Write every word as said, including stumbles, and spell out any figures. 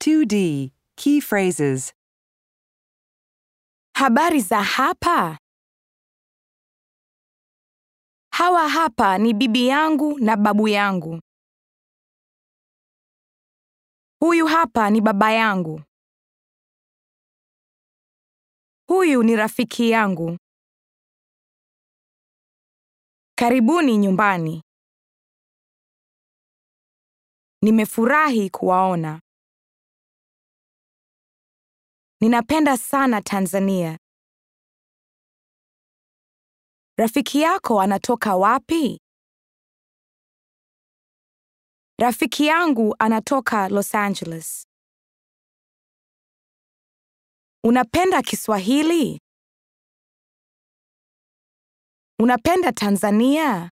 two D. Key phrases. Habari za hapa? Hawa hapa ni bibi yangu na babu yangu. Huyu hapa ni baba yangu. Huyu ni rafiki yangu. Karibuni nyumbani. Nimefurahi kuwaona. Ninapenda sana Tanzania. Rafiki yako anatoka wapi? Rafiki yangu anatoka Los Angeles. Unapenda Kiswahili? Unapenda Tanzania?